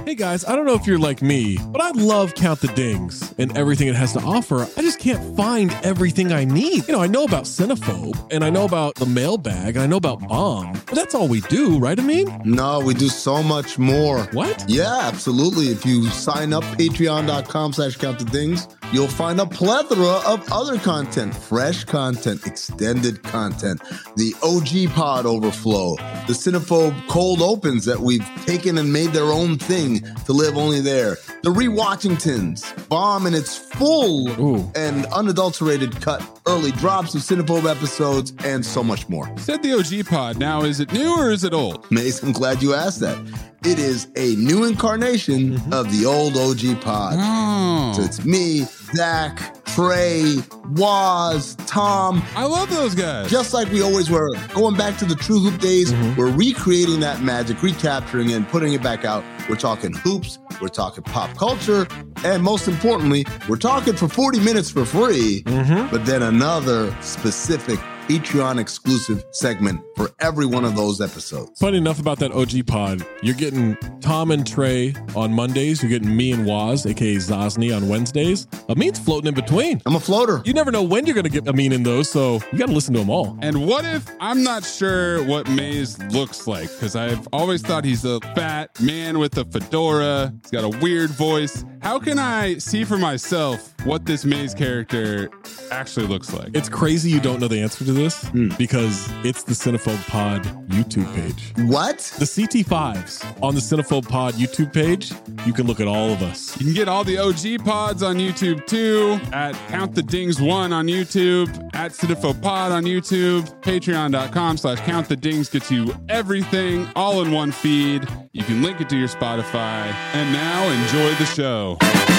Hey guys, I don't know if you're like me, but I love Count the Dings and everything it has to offer. I just can't find everything I need. I know about Cinephobe, and I know about the mailbag, and I know about Bomb, but that's all we do, right, Amin? No, we do so much more. What? Yeah, absolutely. If you sign up, patreon.com/countthedings, you'll find a plethora of other content, fresh content, extended content, the OG pod overflow, the Cinephobe cold opens that we've taken and made their own thing to live only there, the Rewatchingtons, Bomb in its full and unadulterated cut, early drops of Cinephobe episodes, and so much more. Said the OG pod. Now, is it new or is it old? Mace, I'm glad you asked that. It is a new incarnation of the old OG pod. Oh. So it's me, Zach, Trey, Waz, Tom. I love those guys. Just like we always were. Going back to the True Hoop days, we're recreating that magic, recapturing it, and putting it back out. We're talking hoops, we're talking pop culture, and most importantly, we're talking for 40 minutes for free, but then another specific Patreon exclusive segment for every one of those episodes. Funny enough about that OG pod, you're getting Tom and Trey on Mondays. You're getting me and Waz, aka Zosny, on Wednesdays. Amin's floating in between. I'm a floater. You never know when you're going to get Amin in those, so you got to listen to them all. And what if I'm not sure what Maze looks like? Because I've always thought he's a fat man with a fedora. He's got a weird voice. How can I see for myself what this Maze character actually looks like? It's crazy you don't know the answer to this because it's the Cinephobe Pod YouTube page. What? The CT5s on the Cinephobe Pod YouTube page, you can look at all of us. You can get all the OG pods on YouTube too, at Count the Dings 1 on YouTube, at Cinephobe Pod on YouTube, patreon.com/Count the Dings gets you everything all in one feed. You can link it to your Spotify. And now enjoy the show.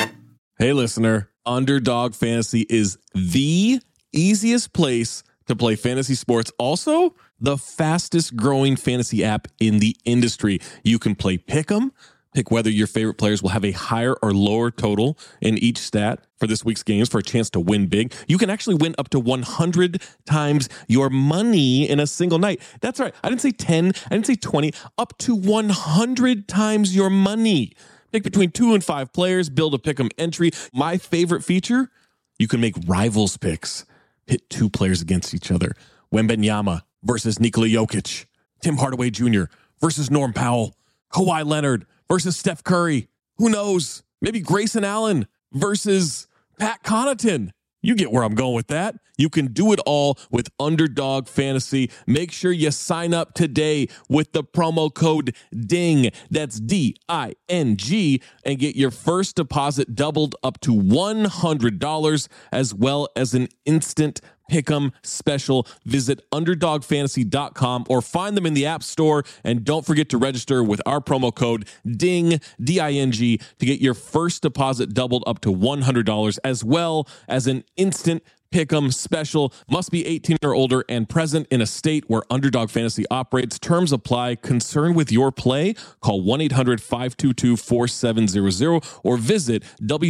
Hey listener, Underdog Fantasy is the easiest place to play fantasy sports. Also, the fastest growing fantasy app in the industry. You can play Pick'em, pick whether your favorite players will have a higher or lower total in each stat for this week's games for a chance to win big. You can actually win up to 100 times your money in a single night. That's right. I didn't say 10. I didn't say 20. Up to 100 times your money. Pick between 2 and 5 players, build a Pick'em entry. My favorite feature, you can make rivals picks. Pit 2 players against each other. Wembanyama versus Nikola Jokic. Tim Hardaway Jr. versus Norm Powell. Kawhi Leonard versus Steph Curry. Who knows? Maybe Grayson Allen versus Pat Connaughton. You get where I'm going with that. You can do it all with Underdog Fantasy. Make sure you sign up today with the promo code DING. That's DING, and get your first deposit doubled up to $100, as well as an instant Pick'em special. Visit underdogfantasy.com or find them in the App Store. And don't forget to register with our promo code DING, D-I-N-G, to get your first deposit doubled up to $100, as well as an instant Pick'em special. Must be 18 or older and present in a state where Underdog Fantasy operates. Terms apply. Concerned with your play? Call 1-800-522-4700 or visit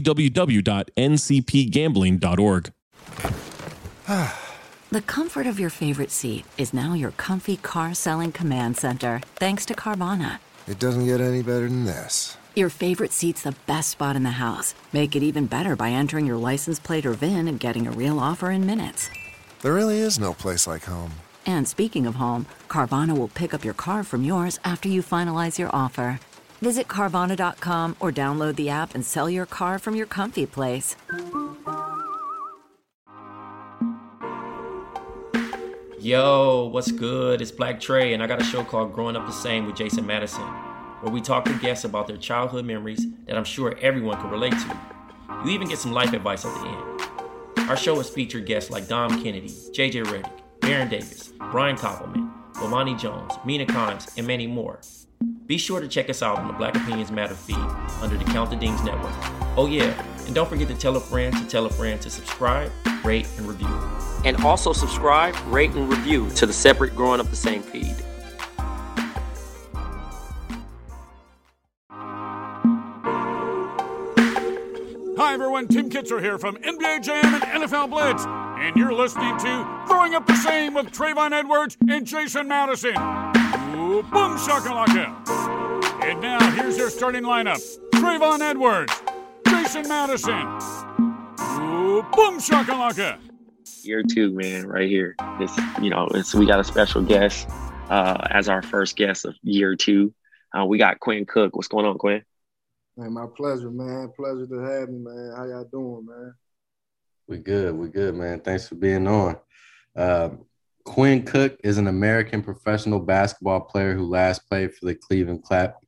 www.ncpgambling.org. The comfort of your favorite seat is now your comfy car selling command center, thanks to Carvana. It doesn't get any better than this. Your favorite seat's the best spot in the house. Make it even better by entering your license plate or VIN and getting a real offer in minutes. There really is no place like home. And speaking of home, Carvana will pick up your car from yours after you finalize your offer. Visit Carvana.com or download the app and sell your car from your comfy place. Yo, what's good? It's Black Trey, and I got a show called Growing Up the Same with Jason Madison, where we talk to guests about their childhood memories that I'm sure everyone can relate to. You even get some life advice at the end. Our show has featured guests like Dom Kennedy, JJ Redick, Baron Davis, Brian Koppelman, Bomani Jones, Mina Kimes, and many more. Be sure to check us out on the Black Opinions Matter feed under the Count the Dings Network. Oh yeah, and don't forget to tell a friend to subscribe, rate, and review. And also subscribe, rate, and review to the separate Growing Up the Same feed. Hi everyone, Tim Kitzer here from NBA Jam and NFL Blitz, and you're listening to Growing Up the Same with Trayvon Edwards and Jason Madison. Ooh, boom shakalaka. And now here's their starting lineup. Trayvon Edwards, Jason Madison, boom shakalaka. Year 2, man, right here. We got a special guest as our first guest of year 2. We got Quinn Cook. What's going on, Quinn? Man, my pleasure, man. Pleasure to have me, man. How y'all doing, man? We good, man. Thanks for being on. Quinn Cook is an American professional basketball player who last played for the Cleveland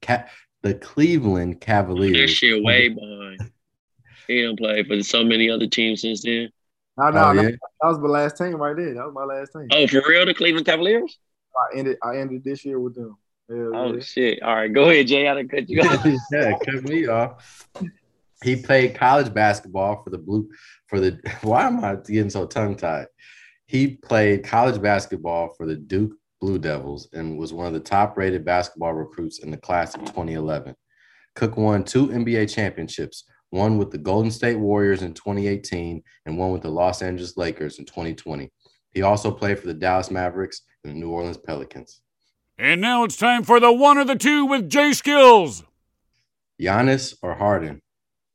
Cavaliers. That shit way behind. He done played for so many other teams since then. No, that was my last team right there. That was my last team. Oh, for real, the Cleveland Cavaliers? I ended this year with them. Shit. All right, go ahead, Jay. I done cut you off. Yeah, cut me off. He played college basketball why am I getting so tongue-tied? He played college basketball for the Duke Blue Devils and was one of the top-rated basketball recruits in the class of 2011. Cook won 2 NBA championships, one with the Golden State Warriors in 2018 and one with the Los Angeles Lakers in 2020. He also played for the Dallas Mavericks and the New Orleans Pelicans. And now it's time for the one or the two with Jay Skills. Giannis or Harden?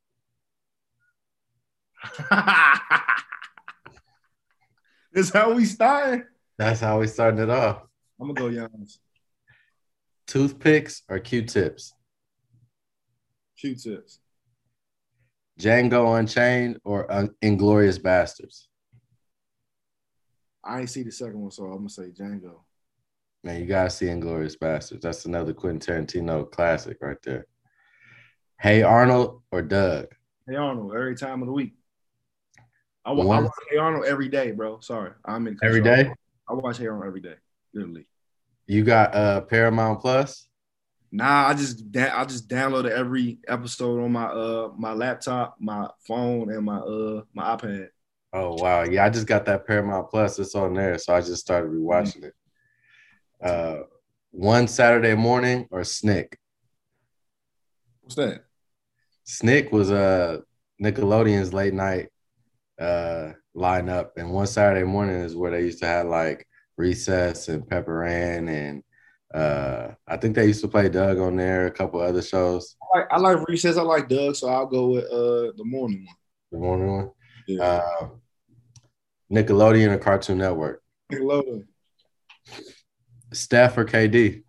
That's how we started. That's how we started it off. I'm going to go Giannis. Toothpicks or Q-tips? Q-tips. Django Unchained or Inglorious Bastards? I ain't see the second one, so I'm going to say Django. Man, you got to see Inglorious Bastards. That's another Quentin Tarantino classic right there. Hey Arnold or Doug? Hey Arnold, every time of the week. I watch Hey Arnold every day, bro. Sorry. I'm in control. Every day? I watch Hey Arnold every day, literally. You got Paramount Plus? Nah, I just downloaded every episode on my laptop, my phone, and my iPad. Oh wow, yeah, I just got that Paramount Plus. It's on there, so I just started rewatching it. One Saturday Morning or Snick? What's that? Snick was Nickelodeon's late night lineup, and One Saturday Morning is where they used to have like Recess and Pepper Ann, and I think they used to play Doug on there, a couple other shows. I like Recess, I like Doug, so I'll go with the morning one. The morning one? Yeah. Nickelodeon or Cartoon Network? Nickelodeon. Steph or KD?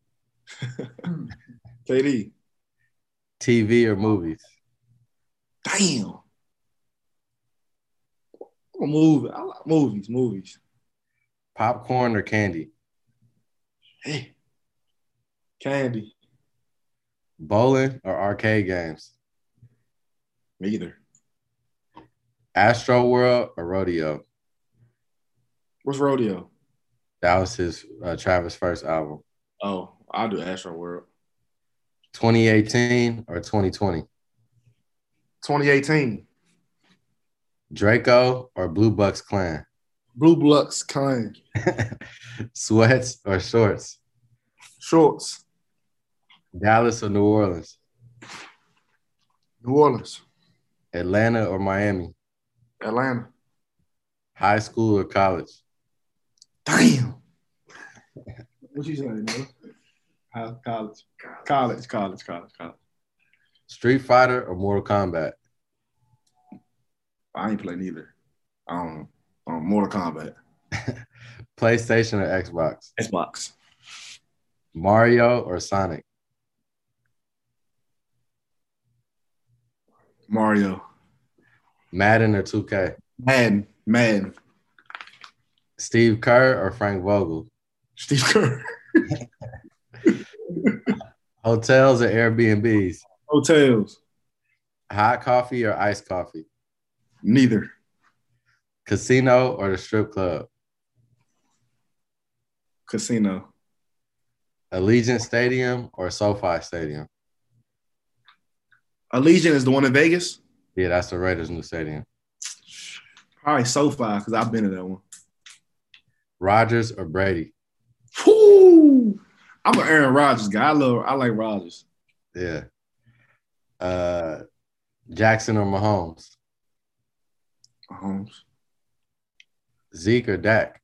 KD. TV or movies? Damn. I'm a movie. I like movies. Popcorn or candy? Hey. Candy. Bowling or arcade games? Neither. Astro World or Rodeo? What's Rodeo? That was his Travis' first album. Oh, I'll do Astro World. 2018 or 2020? 2018. Draco or Blue Bucks Clan? Blue Bucks Clan. Sweats or shorts? Shorts. Dallas or New Orleans? New Orleans. Atlanta or Miami? Atlanta. High school or college? Damn. What you say, man? College. Street Fighter or Mortal Kombat? I ain't play neither. Mortal Kombat. PlayStation or Xbox? Xbox. Mario or Sonic? Mario. Madden or 2K? Madden. Steve Kerr or Frank Vogel? Steve Kerr. Hotels or Airbnbs? Hotels. Hot coffee or iced coffee? Neither. Casino or the strip club? Casino. Allegiant Stadium or SoFi Stadium? Allegiant is the one in Vegas? Yeah, that's the Raiders' new stadium. Probably SoFi, because I've been to that one. Rodgers or Brady? Woo! I'm an Aaron Rodgers guy. I like Rodgers. Yeah. Jackson or Mahomes? Mahomes. Zeke or Dak?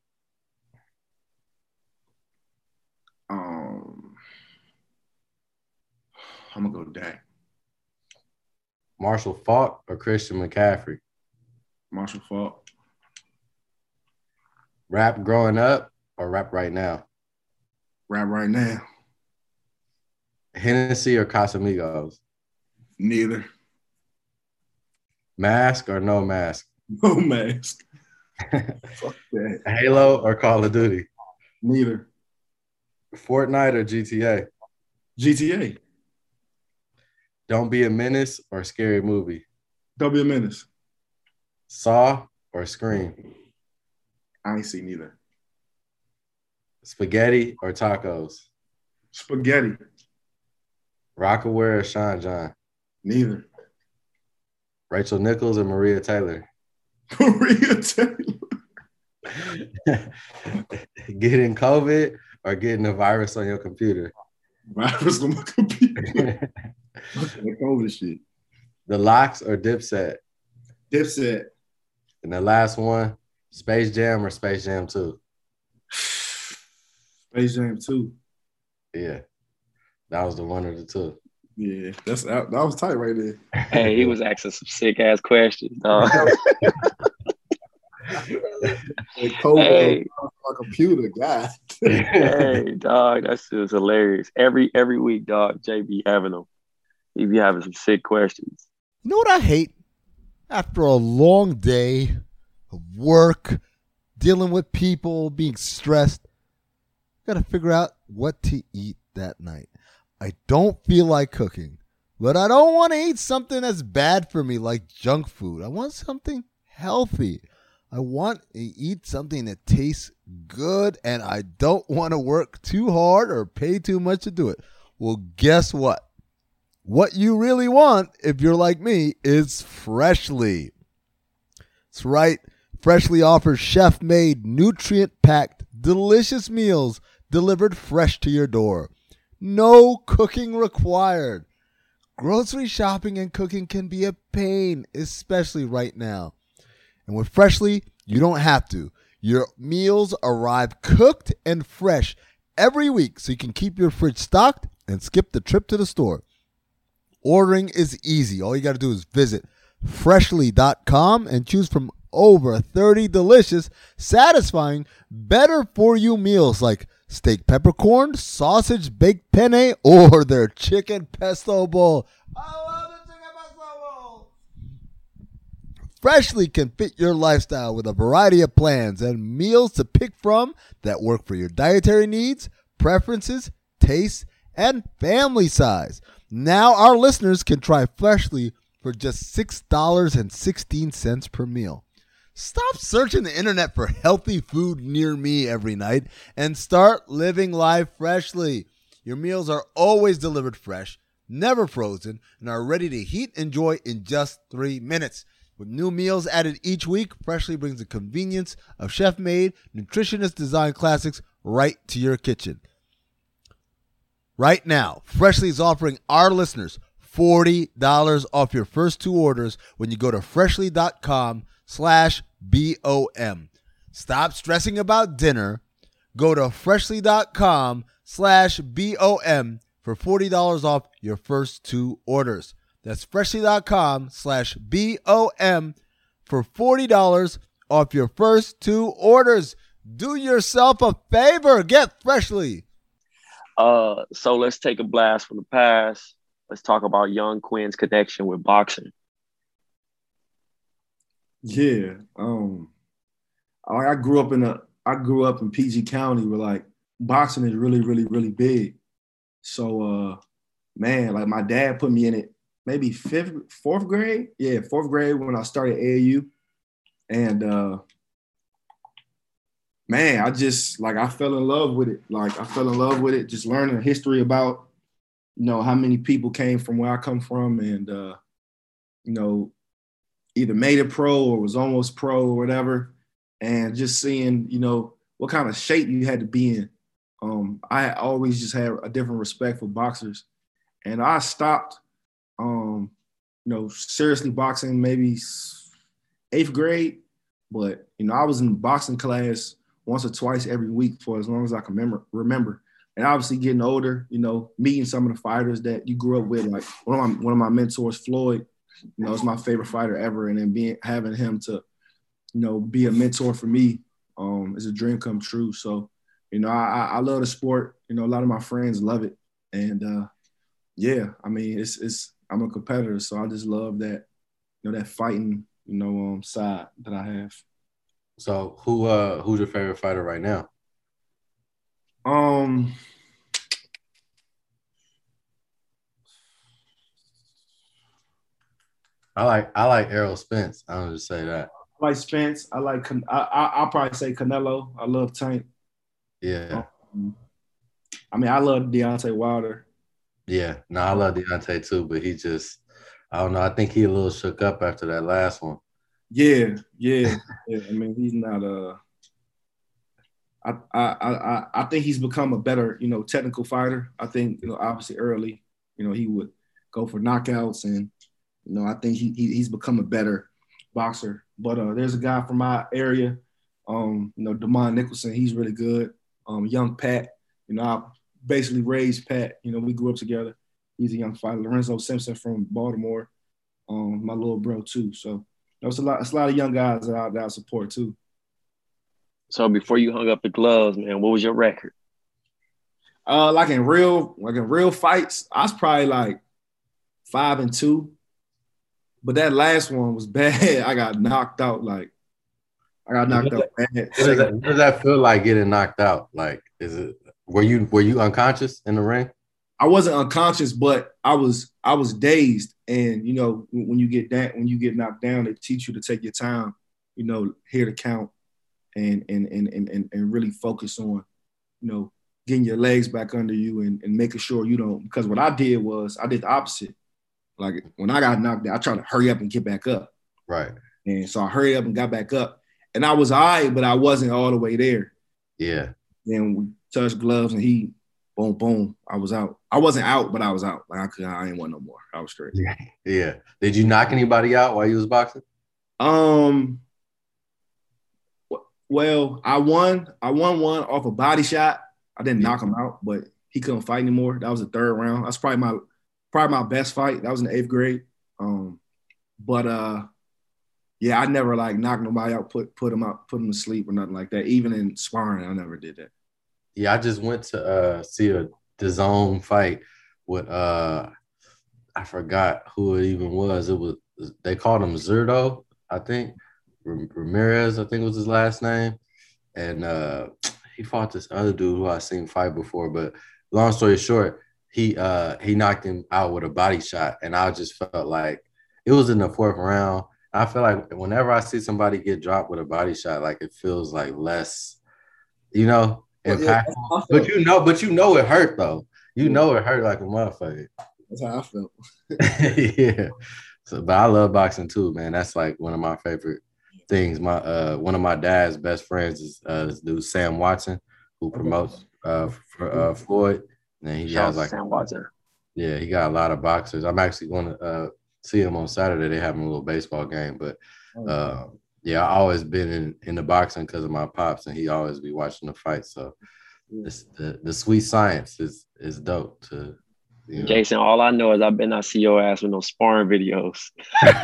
I'm gonna go Dak. Marshall Faulk or Christian McCaffrey? Marshall Faulk. Rap growing up or rap right now? Rap right now. Hennessy or Casamigos? Neither. Mask or no mask? No mask. Fuck that. Halo or Call of Duty? Neither. Fortnite or GTA? GTA. Don't Be a Menace or Scary Movie? Don't Be a Menace. Saw or Scream? I ain't seen neither. Spaghetti or tacos? Spaghetti. Rockaware or Sean John? Neither. Rachel Nichols or Maria Taylor? Maria Taylor. Getting COVID or getting a virus on your computer? Virus on my computer. The COVID shit. The Locks or Dipset? Dipset. And the last one, Space Jam or Space Jam 2? Space Jam 2. Yeah. That was the one of the two. Yeah, that was tight right there. Hey, he was asking some sick ass questions, dog. Hey, my computer, God. Hey, dog, that shit was hilarious. Every week, dog, Jay be having them. He be having some sick questions. You know what I hate? After a long day of work, dealing with people, being stressed, got to figure out what to eat that night. I don't feel like cooking, but I don't want to eat something that's bad for me like junk food. I want something healthy. I want to eat something that tastes good, and I don't want to work too hard or pay too much to do it. Well, guess what? What you really want, if you're like me, is Freshly. That's right. Freshly offers chef-made, nutrient-packed, delicious meals delivered fresh to your door. No cooking required. Grocery shopping and cooking can be a pain, especially right now. And with Freshly, you don't have to. Your meals arrive cooked and fresh every week, so you can keep your fridge stocked and skip the trip to the store. Ordering is easy. All you got to do is visit freshly.com and choose from over 30 delicious, satisfying, better-for-you meals like steak peppercorn, sausage baked penne, or their chicken pesto bowl. I love the chicken pesto bowl. Freshly can fit your lifestyle with a variety of plans and meals to pick from that work for your dietary needs, preferences, tastes, and family size. Now our listeners can try Freshly for just $6.16 per meal. Stop searching the internet for healthy food near me every night and start living life freshly. Your meals are always delivered fresh, never frozen, and are ready to heat and enjoy in just 3 minutes. With new meals added each week, Freshly brings the convenience of chef-made, nutritionist-designed classics right to your kitchen. Right now, Freshly is offering our listeners $40 off your first 2 orders when you go to freshly.com/BOM. Stop stressing about dinner. Go to freshly.com/BOM for $40 off your first 2 orders. That's freshly.com/BOM for $40 off your first 2 orders. Do yourself a favor. Get Freshly. So let's take a blast from the past. Let's talk about young Quinn's connection with boxing. Yeah. I grew up in PG County where like boxing is really, really, really big. So man, like my dad put me in it maybe 4th grade. Yeah, 4th grade when I started AAU. And man, I fell in love with it. Like I fell in love with it, just learning the history about, how many people came from where I come from and, either made it pro or was almost pro or whatever. And just seeing, what kind of shape you had to be in. I always just had a different respect for boxers. And I stopped, seriously boxing maybe 8th grade. But, I was in boxing class once or twice every week for as long as I can remember. And obviously getting older, you know, meeting some of the fighters that you grew up with, like one of my mentors, Floyd, you know, is my favorite fighter ever. And then having him to, you know, be a mentor for me is a dream come true. So, you know, I love the sport. You know, a lot of my friends love it. And yeah, I mean, I'm a competitor, so I just love that, you know, that fighting, you know, side that I have. So who's your favorite fighter right now? I like Errol Spence. I'll just say that. I like Spence. I'll probably say Canelo. I love Tank. Yeah. I mean, I love Deontay Wilder. Yeah. No, I love Deontay too, but he just, I don't know. I think he a little shook up after that last one. Yeah. I mean, he's not I think he's become a better, you know, technical fighter. I think, you know, obviously early, you know, he would go for knockouts, and, you know, I think he's become a better boxer. But there's a guy from my area, you know, Damon Nicholson. He's really good. Young Pat, you know, I basically raised Pat. You know, we grew up together. He's a young fighter. Lorenzo Simpson from Baltimore, my little bro too. So there's a lot of young guys that I support too. So before you hung up the gloves, man, what was your record? Like in real fights, I was probably like 5-2. But that last one was bad. I got knocked out. Like, I got knocked out bad. What does that feel like getting knocked out? Like, were you unconscious in the ring? I wasn't unconscious, but I was dazed. And, you know, when you get knocked down, they teach you to take your time, you know, hear the count and really focus on, you know, getting your legs back under you and making sure you don't, because what I did the opposite. Like, when I got knocked down, I tried to hurry up and get back up. Right. And so I hurried up and got back up. And I was all right, but I wasn't all the way there. Yeah. Then we touched gloves and he, boom, boom, I was out. I wasn't out, but I was out. Like, I ain't want no more. I was straight. Yeah. Did you knock anybody out while you was boxing? Well, I won one off a body shot. I didn't knock him out, but he couldn't fight anymore. That was the third round. That's probably my best fight. That was in the 8th grade. Yeah, I never like knocked nobody out, put them to sleep or nothing like that. Even in sparring, I never did that. Yeah, I just went to see a DAZN fight with I forgot who it even was. They called him Zurdo, I think. Ramirez, I think was his last name. And he fought this other dude who I seen fight before. But long story short, he knocked him out with a body shot. And I just felt like it was in the 4th round. I feel like whenever I see somebody get dropped with a body shot, like it feels like less, you know, impactful. Yeah, but you know it hurt though. You know it hurt like a motherfucker. That's how I felt. Yeah. So, but I love boxing too, man. That's like one of my favorite things. My one of my dad's best friends is this dude Sam Watson, who promotes for Floyd. And he has like Sam Watson. Yeah, he got a lot of boxers. I'm actually going to see him on Saturday. They having a little baseball game, but yeah, I always been in the boxing because of my pops, and he always be watching the fight. So the sweet science is dope. To you know. Jason, all I know is I see your ass with no sparring videos.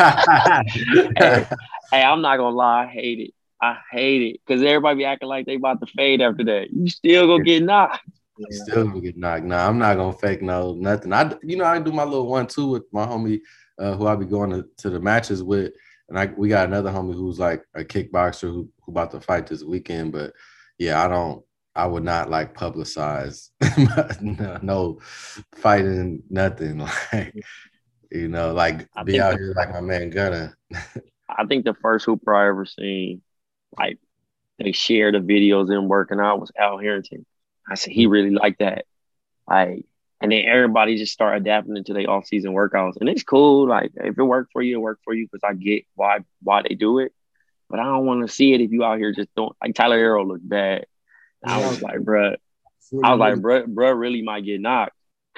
hey, I'm not gonna lie, I hate it because everybody be acting like they about to fade after that. You still gonna get knocked. Still gonna get knocked. Nah, I'm not gonna fake nothing. I do my little 1-2 with my homie who I be going to the matches with, and we got another homie who's like a kickboxer who about to fight this weekend. But yeah, I would not like publicize no fighting, nothing. Like, you know, like be out here like my man Gunna. I think the first hooper I ever seen, like they shared the videos in working out, was Al Harrington. I said he really liked that. Like, and then everybody just start adapting into their off-season workouts. And it's cool. Like, if it worked for you, it worked for you, because I get why they do it. But I don't want to see it if you out here just don't. Like, Tyler Herro looked bad. I was like, bruh. Bruh really might get knocked.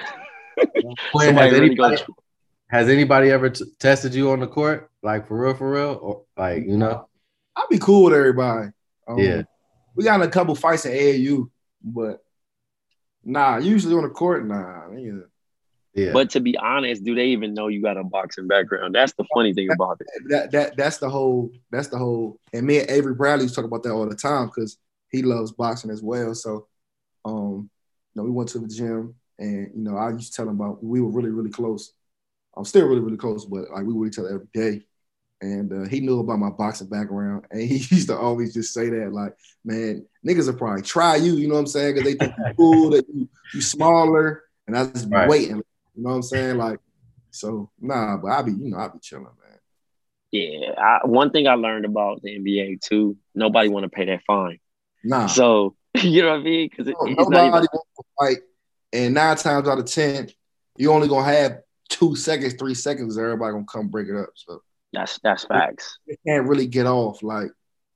Has anybody ever tested you on the court? Like, for real? Or, like, you know? I'll be cool with everybody. Yeah. We got in a couple fights at AAU, but Nah, usually on the court, nah. Yeah. But to be honest, do they even know you got a boxing background? That's the funny thing about it. That's the whole. And me and Avery Bradley talk about that all the time because he loves boxing as well. So, we went to the gym, and I used to tell him about we were really, really close. I'm still really, really close, but like we would each other every day. And he knew about my boxing background, and he used to always just say that, like, man, niggas will probably try you, you know what I'm saying? Because they think you're cool, that you smaller, and I just be waiting. You know what I'm saying? Like, so nah, but I be chilling, man. Yeah, one thing I learned about the NBA too, nobody want to pay that fine. Nah. So you know what I mean? Because nobody wants to fight, and 9 times out of 10, you only gonna have 2 seconds, 3 seconds. Everybody gonna come break it up. So that's facts. They can't really get off like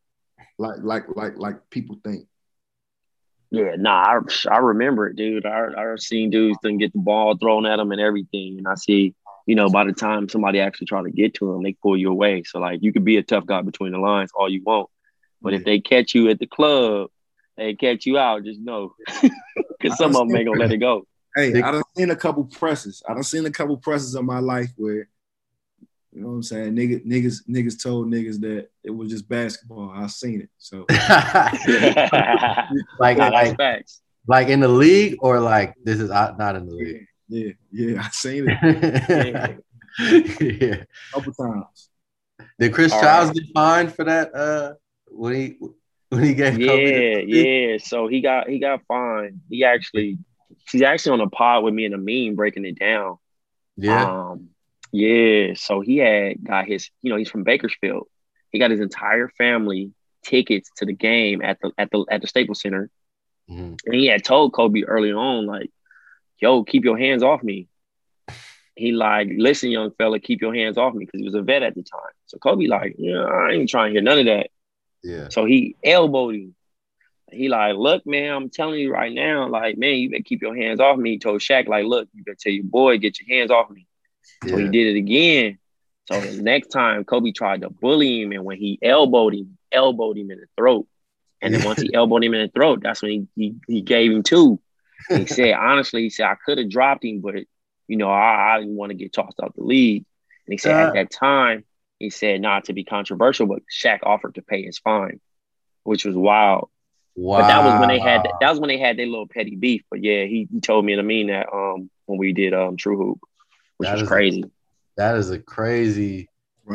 people think. Yeah, nah, I remember it, dude. I seen dudes didn't get the ball thrown at them and everything. And I see, by the time somebody actually try to get to them, they pull you away. So, like, you could be a tough guy between the lines all you want. But if they catch you at the club, they catch you out, just know. Because some of them ain't going to let it go. Hey, I done seen a couple presses. In my life where, you know what I'm saying? Niggas told niggas that it was just basketball. I seen it. So like in the league, or like this is not in the league. Yeah, I seen it. Yeah. Couple times. Did Chris Childs get fined for that? When he gave Kobe? Yeah. So he got fined. He's actually on a pod with me in a meme breaking it down. Yeah. Yeah, so he got his, he's from Bakersfield. He got his entire family tickets to the game at the Staples Center. Mm-hmm. And he had told Kobe early on, like, yo, keep your hands off me. He like, listen, young fella, keep your hands off me, because he was a vet at the time. So Kobe like, I ain't trying to hear none of that. Yeah. So he elbowed him. He like, look, man, I'm telling you right now, like, man, you better keep your hands off me. He told Shaq, like, look, you better tell your boy, get your hands off me. So he did it again. So the next time Kobe tried to bully him, and when he elbowed him in the throat. And then once he elbowed him in the throat, that's when he gave him 2. He said, honestly, I could have dropped him, but, I didn't want to get tossed out the league. And he said at that time, he said not to be controversial, but Shaq offered to pay his fine, which was wild. Wow. But that was when they had their little petty beef. But yeah, he told me in a meme that when we did True Hoop. Which was crazy. That is a crazy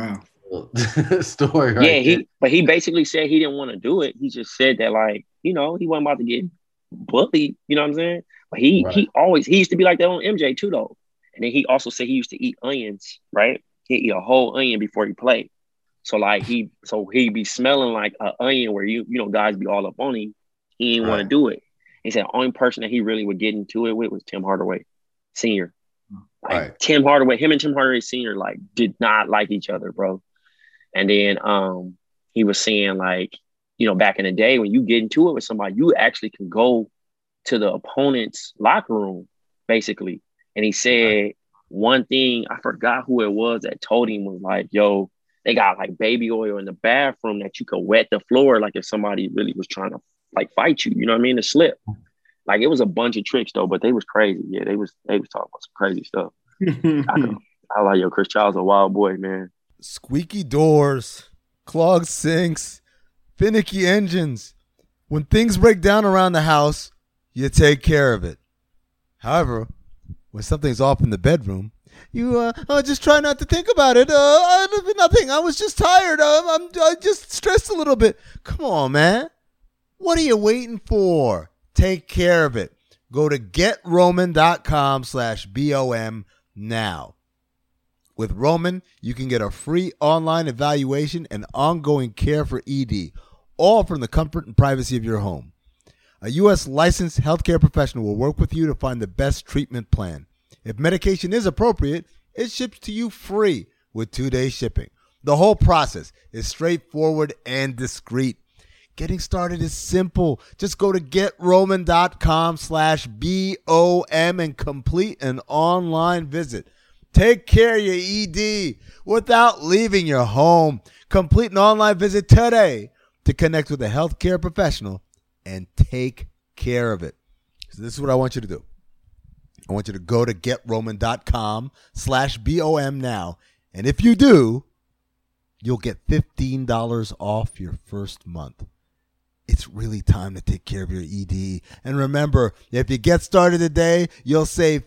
story, right? Yeah, he basically said he didn't want to do it. He just said that, like, he wasn't about to get bullied, you know what I'm saying? But he used to be like that on MJ too, though. And then he also said he used to eat onions, right? He'd eat a whole onion before he played. So like he'd be smelling like an onion where guys be all up on him. He didn't want to do it. He said the only person that he really would get into it with was Tim Hardaway Sr. Like Tim Hardaway, him and Tim Hardaway Sr. like did not like each other, bro. And then he was saying, like, back in the day when you get into it with somebody, you actually can go to the opponent's locker room, basically. And he said one thing, I forgot who it was that told him, was like, yo, they got like baby oil in the bathroom that you could wet the floor, like if somebody really was trying to like fight you, you know what I mean, to slip. Like, it was a bunch of tricks, though, but they was crazy. Yeah, they was talking about some crazy stuff. I like, yo, Chris Childs a wild boy, man. Squeaky doors, clogged sinks, finicky engines. When things break down around the house, you take care of it. However, when something's off in the bedroom, you just try not to think about it. Nothing. I was just tired. I just stressed a little bit. Come on, man. What are you waiting for? Take care of it. Go to GetRoman.com/BOM now. With Roman, you can get a free online evaluation and ongoing care for ED, all from the comfort and privacy of your home. A U.S. licensed healthcare professional will work with you to find the best treatment plan. If medication is appropriate, it ships to you free with 2-day shipping. The whole process is straightforward and discreet. Getting started is simple. Just go to GetRoman.com/BOM and complete an online visit. Take care of your ED without leaving your home. Complete an online visit today to connect with a healthcare professional and take care of it. So this is what I want you to do. I want you to go to GetRoman.com/BOM now. And if you do, you'll get $15 off your first month. It's really time to take care of your ED. And remember, if you get started today, you'll save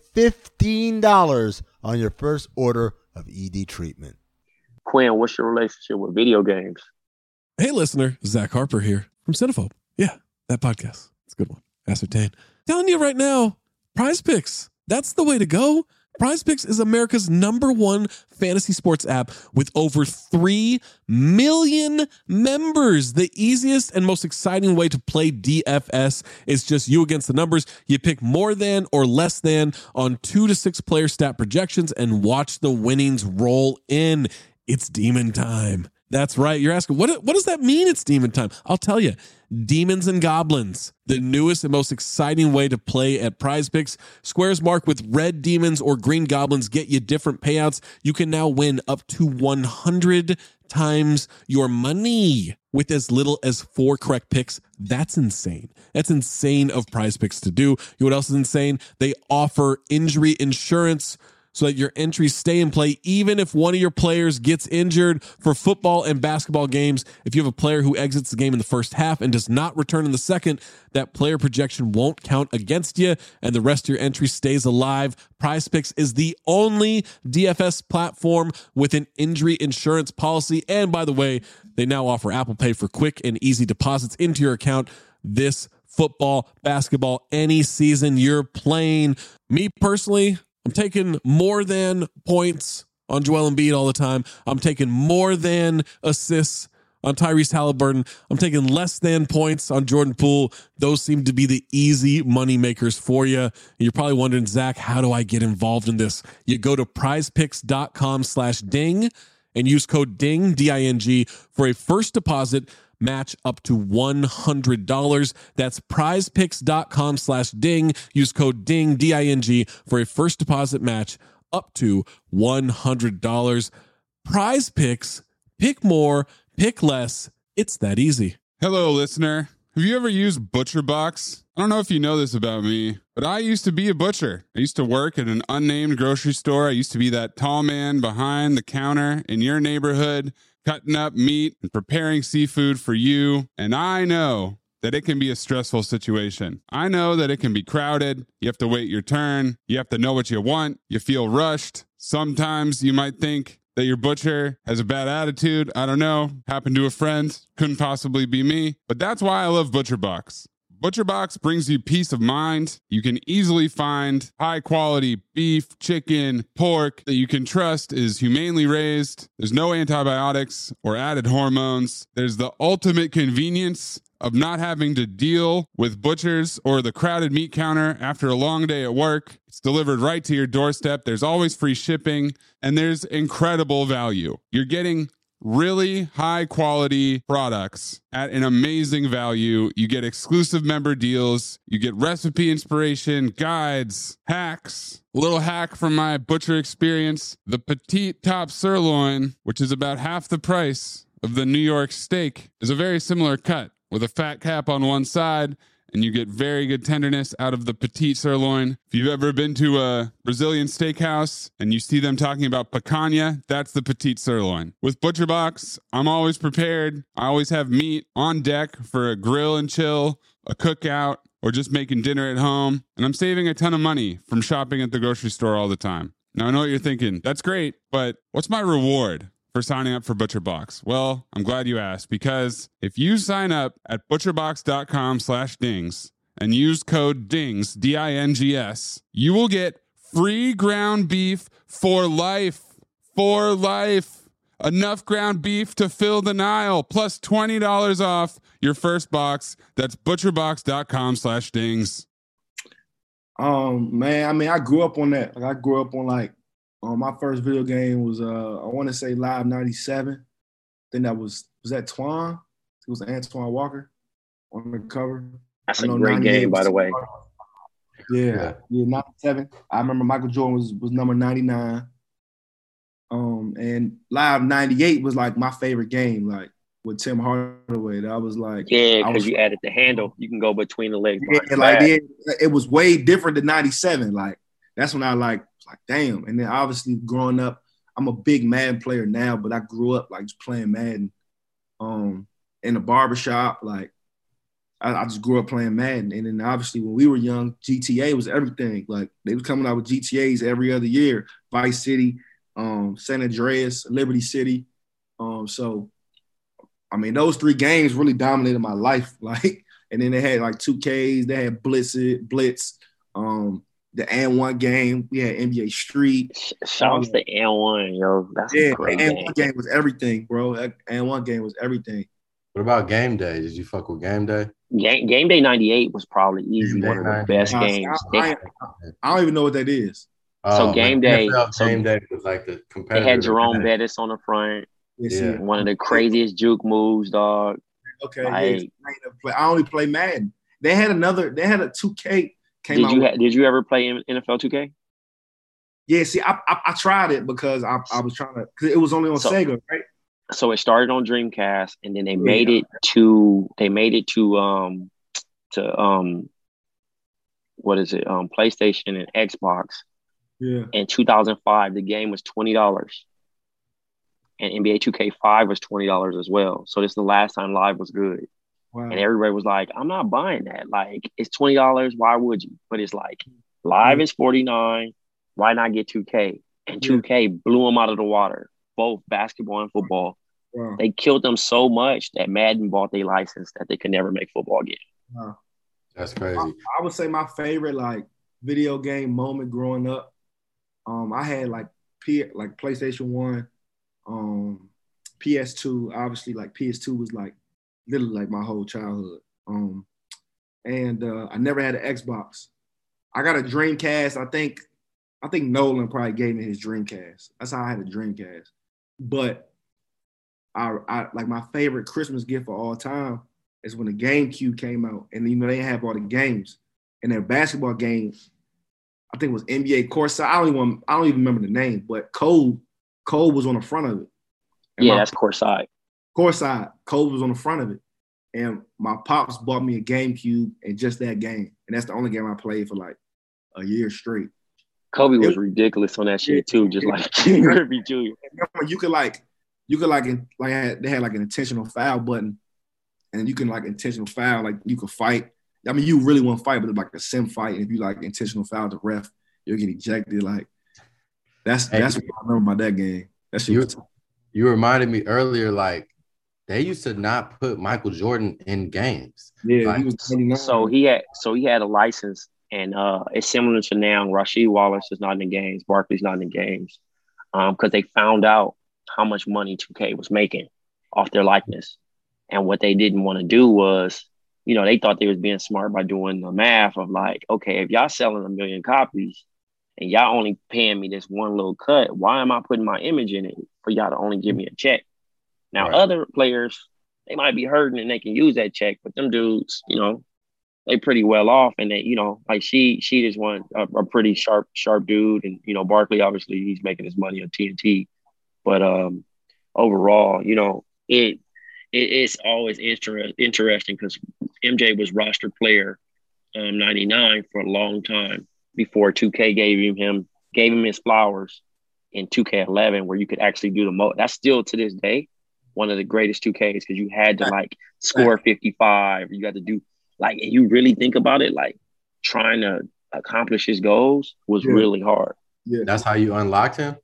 $15 on your first order of ED treatment. Quinn, what's your relationship with video games? Hey, listener, Zach Harper here from Cinephobe. Yeah, that podcast. It's a good one. Ascertain. Telling you right now, Prize Picks. That's the way to go. Prize Picks is America's #1 fantasy sports app with over 3 million members. The easiest and most exciting way to play DFS is just you against the numbers. You pick more than or less than on 2 to 6 player stat projections and watch the winnings roll in. It's demon time. That's right. You're asking, what does that mean? It's demon time. I'll tell you. Demons and Goblins, the newest and most exciting way to play at Prize Picks. Squares marked with red demons or green goblins get you different payouts. You can now win up to 100 times your money with as little as 4 correct picks. That's insane. That's insane of Prize Picks to do. You know what else is insane? They offer injury insurance so that your entries stay in play even if one of your players gets injured. For football and basketball games, if you have a player who exits the game in the first half and does not return in the second, that player projection won't count against you and the rest of your entry stays alive. Prize Picks is the only DFS platform with an injury insurance policy. And by the way, they now offer Apple Pay for quick and easy deposits into your account this football, basketball, any season you're playing. Me personally, I'm taking more than points on Joel Embiid all the time. I'm taking more than assists on Tyrese Halliburton. I'm taking less than points on Jordan Poole. Those seem to be the easy money makers for you. You're probably wondering, Zach, how do I get involved in this? You go to prizepicks.com/ding and use code DING, D-I-N-G, for a first deposit match up to $100. That's prizepicks.com/ding. Use code DING, D-I-N-G, for a first deposit match up to $100. Prize Picks. Pick more, pick less. It's that easy. Hello, listener. Have you ever used ButcherBox? I don't know if you know this about me, but I used to be a butcher. I used to work at an unnamed grocery store. I used to be that tall man behind the counter in your neighborhood, cutting up meat and preparing seafood for you. And I know that it can be a stressful situation. I know that it can be crowded. You have to wait your turn. You have to know what you want. You feel rushed. Sometimes you might think that your butcher has a bad attitude. I don't know. Happened to a friend. Couldn't possibly be me. But that's why I love ButcherBox. ButcherBox brings you peace of mind. You can easily find high quality beef, chicken, pork that you can trust is humanely raised. There's no antibiotics or added hormones. There's the ultimate convenience of not having to deal with butchers or the crowded meat counter after a long day at work. It's delivered right to your doorstep. There's always free shipping and there's incredible value. You're getting really high quality products at an amazing value. You get exclusive member deals. You get recipe inspiration, guides, hacks. A little hack from my butcher experience. The petite top sirloin, which is about half the price of the New York steak, is a very similar cut with a fat cap on one side, and you get very good tenderness out of the petite sirloin. If you've ever been to a Brazilian steakhouse and you see them talking about picanha, that's the petite sirloin. With ButcherBox, I'm always prepared. I always have meat on deck for a grill and chill, a cookout, or just making dinner at home. And I'm saving a ton of money from shopping at the grocery store all the time. Now, I know what you're thinking. That's great, but what's my reward for signing up for ButcherBox? Well, I'm glad you asked, because if you sign up at butcherbox.com/dings and use code DINGS, D-I-N-G-S, you will get free ground beef for life. For life. Enough ground beef to fill the Nile, plus $20 off your first box. That's butcherbox.com/dings. Man, I mean, I grew up on that. Like, I grew up on my first video game was I want to say Live 97. I think that was that Twan? It was Antoine Walker on the cover. That's a great game, by the way. Yeah, 97. I remember Michael Jordan was number 99. And Live 98 was like my favorite game. Like, with Tim Hardaway. That was like Yeah, because you added the handle. You can go between the legs. Yeah, like it was way different than 97. Like that's when I like damn. And then obviously growing up, I'm a big Madden player now, but I grew up like just playing Madden in the barbershop. Like I just grew up playing Madden. And then obviously when we were young, GTA was everything. Like they were coming out with GTAs every other year. Vice City, San Andreas, Liberty City. So I mean, those 3 games really dominated my life. Like, and then they had like 2Ks, they had Blitz, the And1 game. We had NBA Street. Shout out to And1, yo. That's a great game. And1 game was everything, bro. And1 game was everything. What about Game Day? Did you fuck with Game Day? Game Day 98 was probably easy one of the best games. I don't even know what that is. So Game Day. Game Day was like the competitor. They had Jerome Bettis on the front. Yeah. One of the craziest juke moves, dog. Okay, I only play Madden. They had a 2K came out. Did you ever play NFL 2K? Yeah, see, I tried it because I was trying to, because it was only on Sega, right? So it started on Dreamcast, and then they made it to what is it? PlayStation and Xbox. Yeah. In 2005, the game was $20. And NBA 2K5 was $20 as well. So this is the last time live was good. Wow. And everybody was like, I'm not buying that. Like, it's $20. Why would you? But it's like, live is $49. Why not get 2K? And 2K blew them out of the water, both basketball and football. Wow. They killed them so much that Madden bought their license that they could never make football again. Wow. That's crazy. I would say my favorite like video game moment growing up. I had like PlayStation 1, PS2. Obviously, like PS2 was like literally like my whole childhood. And I never had an Xbox. I got a Dreamcast. I think Nolan probably gave me his Dreamcast. That's how I had a Dreamcast. But I like my favorite Christmas gift of all time is when the GameCube came out, and they didn't have all the games. And their basketball games, I think it was NBA Courtside. I don't even remember the name, but Cole was on the front of it. And that's Courtside. Courtside. Cole was on the front of it. And my pops bought me a GameCube and just that game. And that's the only game I played for like a year straight. Kobe was ridiculous on that shit too, just like King Griffey Jr. You could they had like an intentional foul button, and you can like intentional foul, like you could fight. I mean, you really want to fight, but it's like a sim fight. And if you like intentional foul the ref, you'll get ejected. Like that's what I remember about that game. That shit. You reminded me earlier, like they used to not put Michael Jordan in games. Yeah, like, he was 29. So he had a license, and it's similar to now. Rasheed Wallace is not in the games. Barkley's not in the games because they found out how much money 2K was making off their likeness. And what they didn't want to do was, they thought they was being smart by doing the math of like, okay, if y'all selling 1 million copies and y'all only paying me this one little cut, why am I putting my image in it for y'all to only give me a check? Now, Other players, they might be hurting and they can use that check, but them dudes, they pretty well off. And they, like she is a pretty sharp dude. And, Barkley, obviously, he's making his money on TNT. But overall, it's always interesting because MJ was roster player 99 for a long time before 2K gave him his flowers in 2K11, where you could actually do the most. That's still to this day one of the greatest 2Ks because you had to like score 55. You got to do like, and you really think about it, like trying to accomplish his goals was really hard. Yeah, that's how you unlocked him.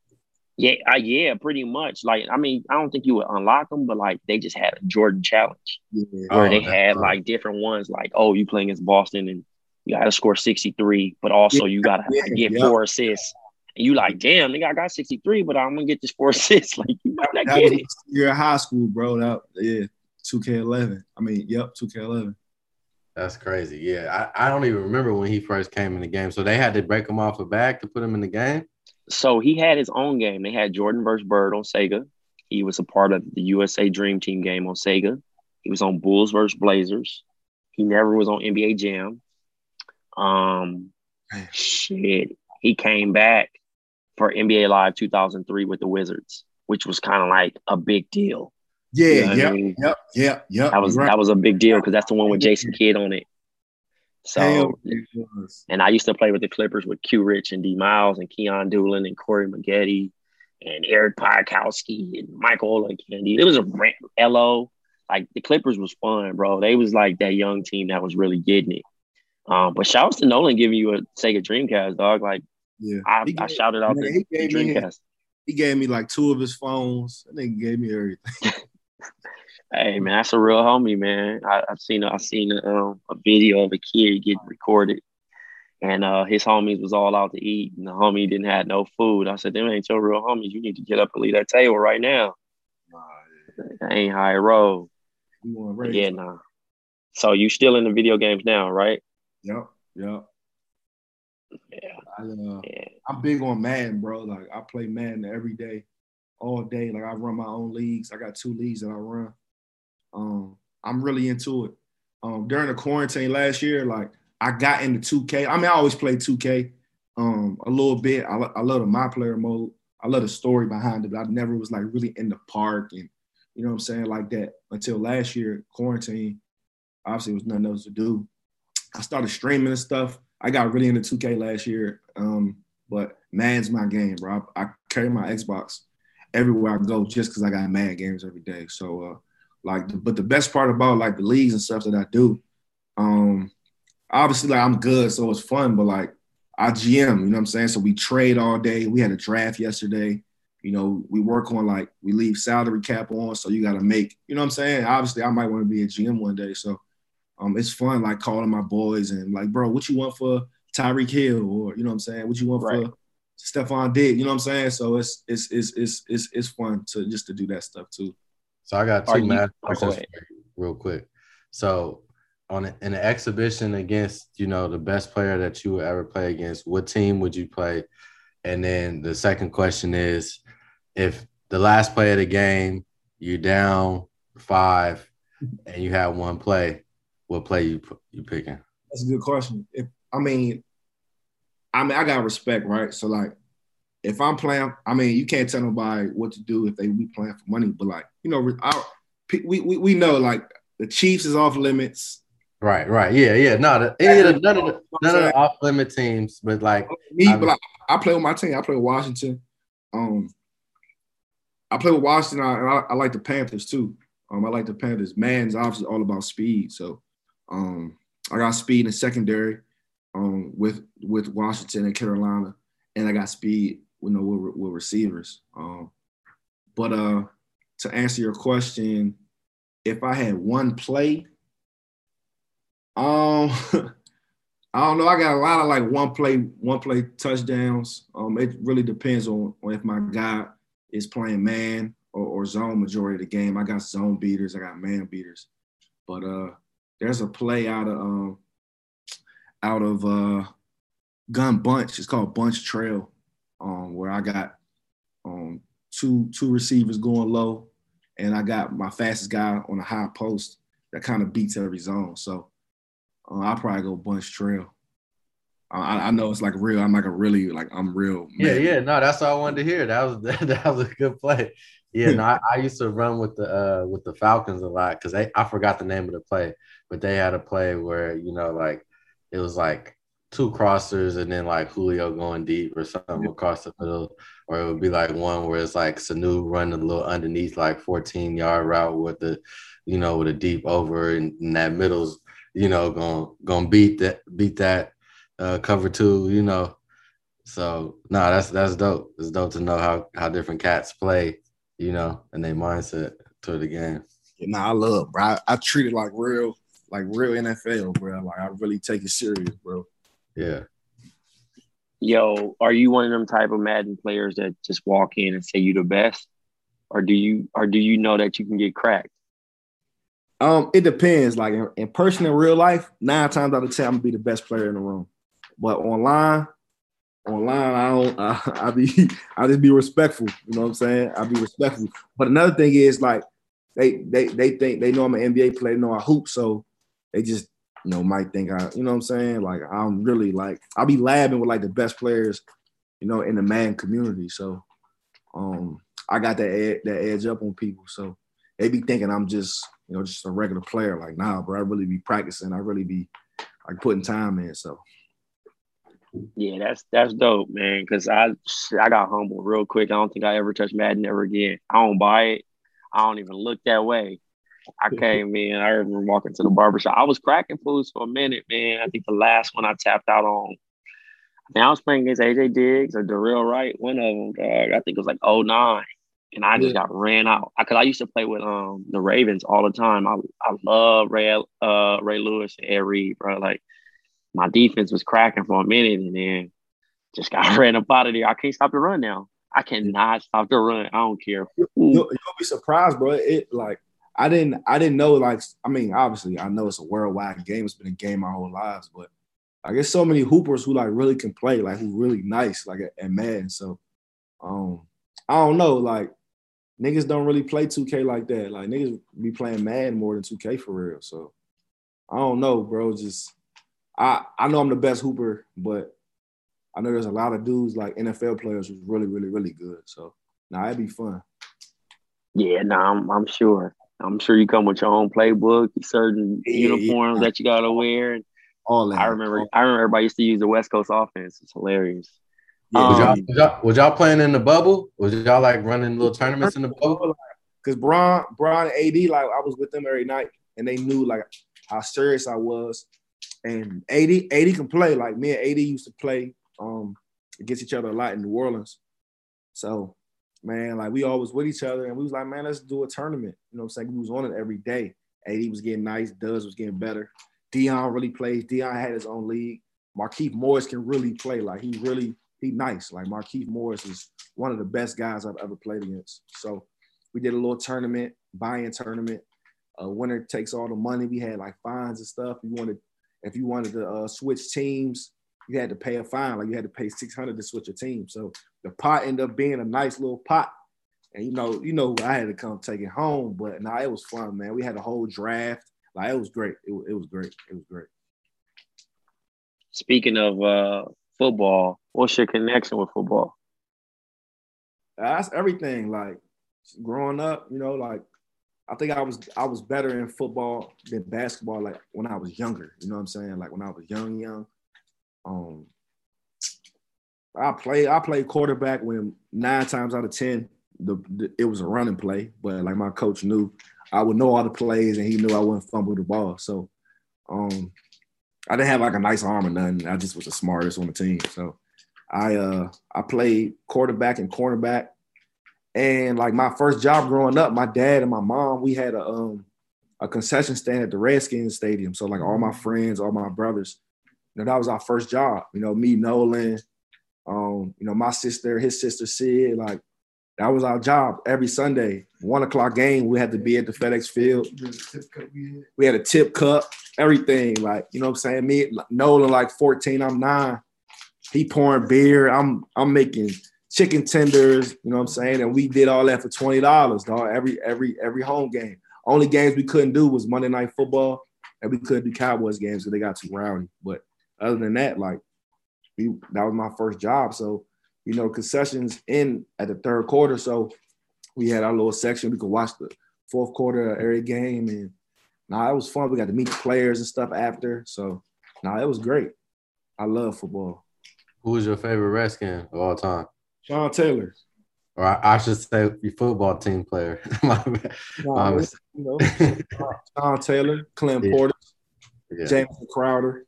Yeah, pretty much. Like, I mean, I don't think you would unlock them, but like they just had a Jordan challenge where they had like different ones, like, oh, you playing against Boston and you got to score 63, but also you got to get 4 assists. And you like, damn, nigga, I got 63, but I'm gonna get this 4 assists. Like, you might not get it. You're in high school, bro. 2K11. I mean, 2K11. That's crazy. Yeah, I don't even remember when he first came in the game. So they had to break him off a bag to put him in the game? So he had his own game. They had Jordan vs. Bird on Sega. He was a part of the USA Dream Team game on Sega. He was on Bulls vs. Blazers. He never was on NBA Jam. He came back for NBA Live 2003 with the Wizards, which was kind of like a big deal. Yeah, You know what I yep, mean? yep. That was a big deal because that's the one with Jason Kidd on it. So, and I used to play with the Clippers with Q Rich and D Miles and Keon Doolin and Corey Maggette and Eric Piakowski and Michael Olakandi. It was a LO. Like the Clippers was fun, bro. They was like that young team that was really getting it. But shouts to Nolan giving you a Sega Dreamcast, dog. Like, yeah, I shouted out the Dreamcast. He gave me like 2 of his phones. That nigga gave me everything. Hey man, that's a real homie, man. I've seen a video of a kid getting recorded, and his homies was all out to eat, and the homie didn't have no food. I said, "Them ain't your real homies. You need to get up and leave that table right now." That ain't how it roll. Yeah, nah. So you still in the video games now, right? Yep. Yeah. I'm big on Madden, bro. Like I play Madden every day, all day. Like I run my own leagues. I got 2 leagues that I run. I'm really into it. During the quarantine last year, like I got into 2K. I mean, I always play 2K a little bit. I love the My Player mode. I love the story behind it, but I never was like really in the park and you know what I'm saying, like that until last year, quarantine. Obviously, there was nothing else to do. I started streaming and stuff. I got really into 2K last year, but Madden's my game, bro. I carry my Xbox everywhere I go just because I got Madden games every day. So, but the best part about like the leagues and stuff that I do, obviously like I'm good, so it's fun. But like I GM, you know what I'm saying. So we trade all day. We had a draft yesterday. You know, we work on like we leave salary cap on, so you got to make. You know what I'm saying. Obviously, I might want to be a GM one day, so. It's fun, like calling my boys and like, bro, what you want for Tyreek Hill, or you know what I'm saying, what you want for Stephon Diggs, you know what I'm saying? So it's fun to just to do that stuff too. So I got 2 math questions for you real quick. So in an exhibition against, you know, the best player that you would ever play against, what team would you play? And then the second question is, if the last play of the game, you're down 5 and you have 1 play, what play you picking? That's a good question. I got respect, right? So like, if I'm playing, I mean, you can't tell nobody what to do if they be playing for money. But like, you know, we know like the Chiefs is off limits. Right. Yeah. None of the off limit teams, but like I play with my team. I play with Washington. I play with Washington. I like the Panthers too. I like the Panthers. Man's obviously all about speed, so. I got speed in secondary with Washington and Carolina, and I got speed with receivers. But to answer your question, if I had 1 play, I don't know. I got a lot of like one play touchdowns. It really depends on if my guy is playing man or zone majority of the game. I got zone beaters, I got man beaters, but there's a play out of Gun Bunch. It's called Bunch Trail, where I got two receivers going low, and I got my fastest guy on a high post that kind of beats every zone. So I'll probably go Bunch Trail. I know it's like real. I'm real. Man. Yeah. No, that's all I wanted to hear. That was a good play. Yeah, no, I used to run with the Falcons a lot because I forgot the name of the play, but they had a play where, you know, like it was like 2 crossers and then like Julio going deep or something across the middle, or it would be like one where it's like Sanu running a little underneath like 14-yard route with a deep over, and that middle's, you know, gonna beat that cover 2, you know. So no, that's dope. It's dope to know how different cats play, you know, and their mindset to the game. Yeah, I love, bro. I treat it like real NFL, bro. Like I really take it serious, bro. Yeah. Yo, are you one of them type of Madden players that just walk in and say you the best, or do you know that you can get cracked? It depends. Like in person, in real life, 9 times out of 10, I'm gonna be the best player in the room. But online, I just be respectful. You know what I'm saying? I be respectful. But another thing is like they think they know I'm an NBA player, know I hoop, so they just might think you know what I'm saying? Like I'm really like I'll be labbing with like the best players, you know, in the Madden community. So I got that edge up on people. So they be thinking I'm just, just a regular player. Like, nah, bro, I really be practicing. I really be like putting time in. So. Yeah, that's dope, man. Cause I got humbled real quick. I don't think I ever touched Madden ever again. I don't buy it. I don't even look that way. I came in. I remember walking to the barbershop. I was cracking foods for a minute, man. I think the last one I tapped out on. I was playing against AJ Diggs or Darrell Wright. One of them, dog. I think it was like 09. And I just got ran out. Cause I used to play with the Ravens all the time. I love Ray Lewis and Ed Reed, bro. Like, my defense was cracking for a minute and then just got ran up out of there. I can't stop the run now. I cannot stop the run. I don't care. You'll be surprised, bro. I didn't know, like, I mean, obviously I know it's a worldwide game. It's been a game my whole lives, but I guess so many hoopers who like really can play, like who really nice, like at Madden. So I don't know, like niggas don't really play 2K like that. Like niggas be playing Madden more than 2K for real. So I don't know, bro. Just I know I'm the best hooper, but I know there's a lot of dudes like NFL players who's really, really, really good. So it'd be fun. Yeah, I'm sure. I'm sure you come with your own playbook, certain uniforms that you gotta wear. All that. I remember everybody used to use the West Coast offense. It's hilarious. Yeah. Was y'all playing in the bubble? Was y'all like running little tournaments in the bubble? Because Bron and AD, like I was with them every night, and they knew like how serious I was. And AD can play. Like me and AD used to play against each other a lot in New Orleans. So, man, like we always with each other, and we was like, man, let's do a tournament. You know what I'm saying? We was on it every day. AD was getting nice. Duz was getting better. Dion really plays. Dion had his own league. Markieff Morris can really play. Like he nice. Like Markieff Morris is one of the best guys I've ever played against. So we did a little tournament, buy-in tournament. Winner takes all the money. We had like fines and stuff. If you wanted to switch teams, you had to pay a fine. Like you had to pay $600 to switch a team. So the pot ended up being a nice little pot. And you know, I had to come take it home. But it was fun, man. We had a whole draft. Like it was great. It was great. It was great. Speaking of football, what's your connection with football? That's everything. Like growing up, like I think I was better in football than basketball. Like when I was younger, you know what I'm saying? Like when I was young. I played quarterback when 9 times out of 10 it was a running play, but like my coach knew I would know all the plays and he knew I wouldn't fumble the ball. So I didn't have like a nice arm or nothing. I just was the smartest on the team. So I played quarterback and cornerback. And like my first job growing up, my dad and my mom, we had a concession stand at the Redskins stadium. So like all my friends, all my brothers, that was our first job. Me, Nolan, my sister, his sister Sid, like that was our job every Sunday. 1:00 game, we had to be at the FedEx Field. We had a tip cup, everything. Like, you know what I'm saying? Me, Nolan, like 14, I'm 9. He pouring beer. I'm making chicken tenders, you know what I'm saying? And we did all that for $20, dog, every home game. Only games we couldn't do was Monday Night Football, and we couldn't do Cowboys games because they got too rowdy. But other than that, like, that was my first job. So, concessions in at the third quarter. So we had our little section. We could watch the fourth quarter of every game. And it was fun. We got to meet the players and stuff after. So, it was great. I love football. Who was your favorite Redskin of all time? Sean Taylor. Or I should say your football team player. Sean Taylor, Clint Porter, Jameson Crowder.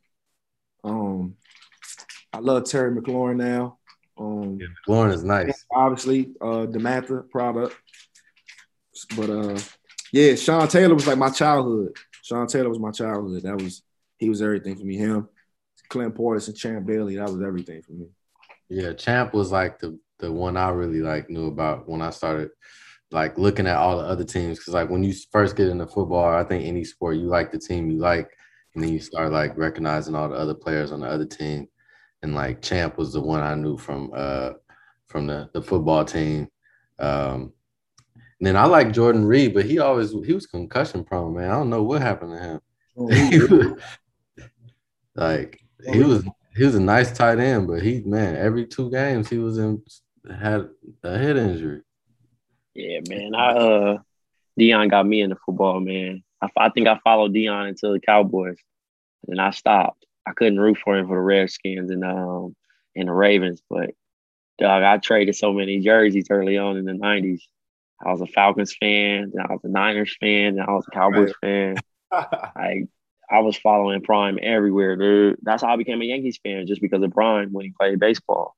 I love Terry McLaurin now. McLaurin is nice. Obviously, DeMatha product. But Sean Taylor was like my childhood. He was everything for me. Him, Clint Portis, and Champ Bailey, that was everything for me. Yeah, Champ was like the one I really like knew about when I started like looking at all the other teams. Because like when you first get into football, I think any sport, you like the team you like, and then you start like recognizing all the other players on the other team. And like Champ was the one I knew from the football team. And then I like Jordan Reed, but he was concussion prone, man. I don't know what happened to him. He was a nice tight end, but every 2 games he had a head injury. Yeah, man. Deion got me into football, man. I think I followed Deion until the Cowboys, and I stopped. I couldn't root for him for the Redskins and the Ravens, but dog, I traded so many jerseys early on in the '90s. I was a Falcons fan, then I was a Niners fan, then I was a Cowboys fan. I was following Prime everywhere, dude. That's how I became a Yankees fan, just because of Prime when he played baseball.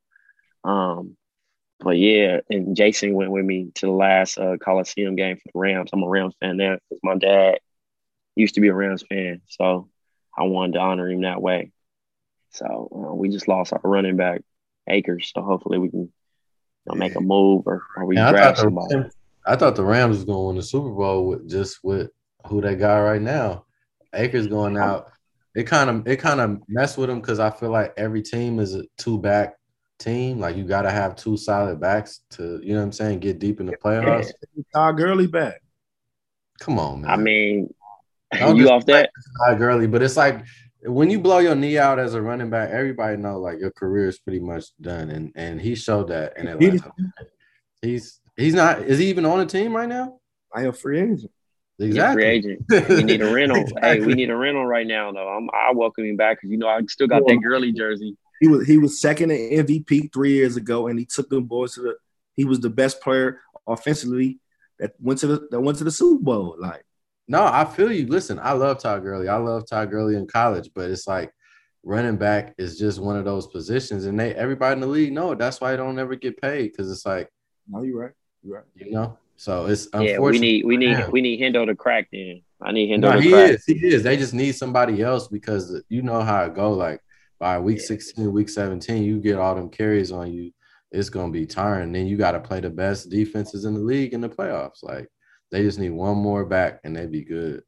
But yeah, and Jason went with me to the last Coliseum game for the Rams. I'm a Rams fan now because my dad used to be a Rams fan, so I wanted to honor him that way. So we just lost our running back, Akers, so hopefully we can make a move or we grab somebody. I thought the Rams was going to win the Super Bowl with who they got right now. Akers going out. It kind of messed with them because I feel like every team is a two-back team. Like, you got to have two solid backs to, you know what I'm saying, get deep in the playoffs. Todd Gurley back. Come on, man. I mean, you off that? Todd Gurley, but it's like when you blow your knee out as a running back, everybody know like your career is pretty much done, and he showed that in Atlanta. He's not. Is he even on the team right now? I am free agent. Exactly. Free agent. We need a rental. Exactly. Hey, we need a rental right now, though. I welcome him back because I still got that Gurley jersey. He was second in MVP 3 years ago, and he took them boys to he was the best player offensively that went to the Super Bowl. Like, no, I feel you. Listen, I love Todd Gurley. I love Todd Gurley in college, but it's like running back is just one of those positions, and everybody in the league know it. That's why they don't ever get paid because it's like, no, you're right. You're right. So it's unfortunate. We need Hendo to crack then. I need Hendo to crack. He is. They just need somebody else because you know how it go. Like by week 16, week 17, you get all them carries on you. It's gonna be tiring. Then you got to play the best defenses in the league in the playoffs. Like they just need one more back and they'd be good.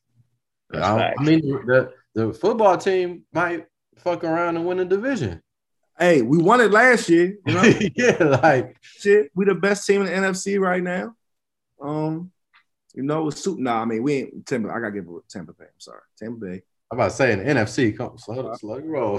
I mean, the football team might fuck around and win the division. Hey, we won it last year. You know? Yeah, like shit. We the best team in the NFC right now. I mean, we ain't Tampa. I gotta give it Tampa Bay. I'm sorry, Tampa Bay. I'm about to say in the NFC. Come slow your roll.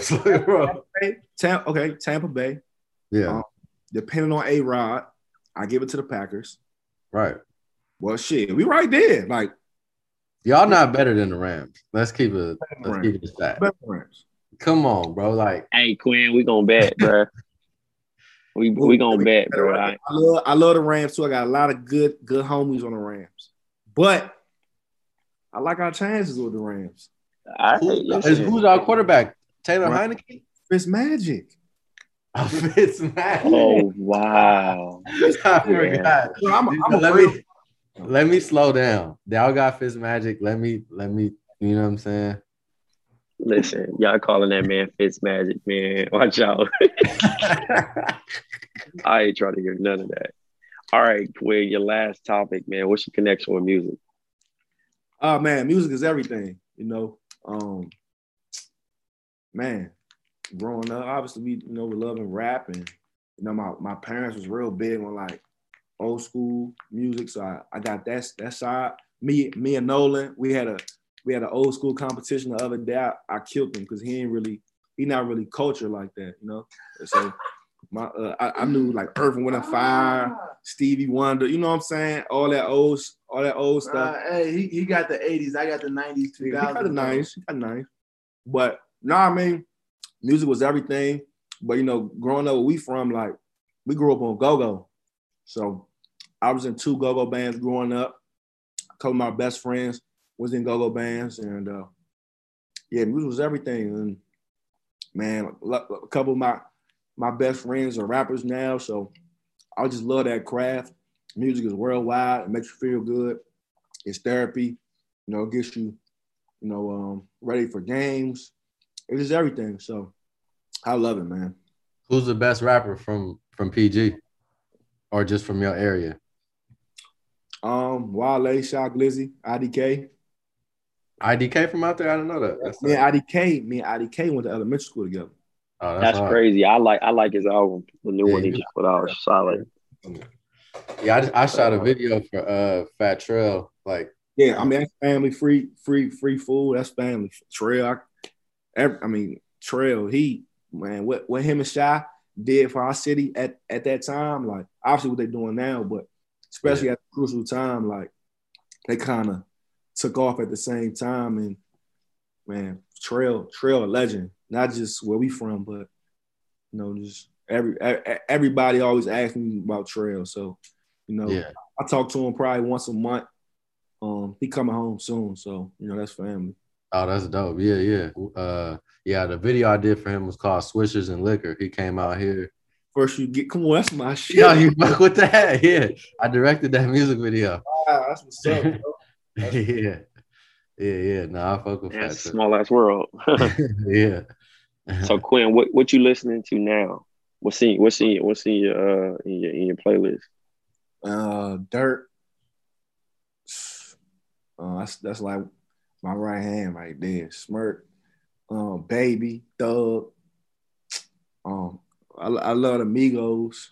Tampa Bay. Yeah. Depending on A-Rod, I give it to the Packers. Right. Well, shit, we right there. Like, y'all not better than the Rams. Let's keep it a stat. Come on, bro. Like, hey, Quinn, we gonna bet, bro. We gonna bet, bro. I love the Rams too. I got a lot of good homies on the Rams, but I like our chances with the Rams. Who's our quarterback? Taylor Heineke? Fitzmagic. Oh, Fitzmagic. Oh, wow. I forgot. Let me slow down. Y'all got Fitzmagic. Let me, you know what I'm saying? Listen, y'all calling that man Fitzmagic, man. Watch out. I ain't trying to hear none of that. All right, Quinn, your last topic, man. What's your connection with music? Oh, man, music is everything, man, growing up, obviously we were loving rap, and my parents was real big on like old school music, so I got that side. Me and Nolan, we had an old school competition the other day. I killed him because he not really cultured like that, So I knew like Earth, Wind and Fire, Stevie Wonder, you know what I'm saying? All that old stuff. Hey, he got the 80s. I got the 90s, 2000s. He got the 90s. But no, I mean, music was everything. But growing up where we from, like we grew up on go-go. So I was in 2 go-go bands growing up. A couple of my best friends was in go-go bands, and music was everything. And man, a couple of my best friends are rappers now, so I just love that craft. Music is worldwide. It makes you feel good. It's therapy. It gets you, ready for games. It is everything. So I love it, man. Who's the best rapper from PG, or just from your area? Wale, Shock, Lizzy, IDK. IDK from out there? I didn't know that. Me and IDK went to elementary school together. Oh, that's crazy. I like his album, the new one he just put out. Solid. Yeah, I shot a video for Fat Trail. Like, yeah, I mean that's family, free food. That's family. Trail. Trail. He, man, what him and Shy did for our city at that time, like obviously what they're doing now, but especially at the crucial time, like they kind of took off at the same time. And man, Trail a legend, not just where we from, but just everybody always asks me about Trail. So, I talk to him probably once a month. He coming home soon, so that's family. Oh, that's dope. Yeah. The video I did for him was called Swishers and Liquor. He came out here. First you get, come on, that's my shit. Yo, you fuck with that? Yeah. I directed that music video. Wow, that's what's up, bro. Yeah. No, I fuck with that. It's a small ass world. Yeah. So Quinn, what you listening to now? What's in your playlist? Dirt. That's like my right hand right there. Smirk. Baby, Thug. I love the Migos.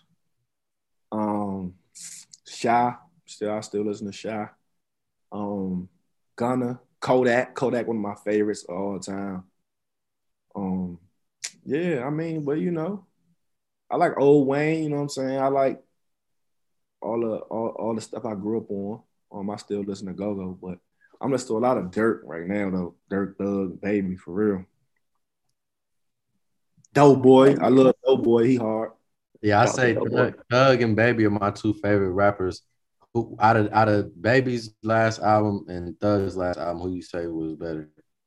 Shy. I still listen to Shy. Gunna. Kodak, one of my favorites of all time. Yeah, I mean, but I like old Wayne, you know what I'm saying? I like all the stuff I grew up on. I still listen to Go-Go, but I'm listening to a lot of Dirt right now, though. Dirt, Thug, Baby, for real. Doughboy, I love Doughboy. He hard. Yeah, I say Thug and Baby are my two favorite rappers. Who out of Baby's last album and Thug's last album, who you say was better?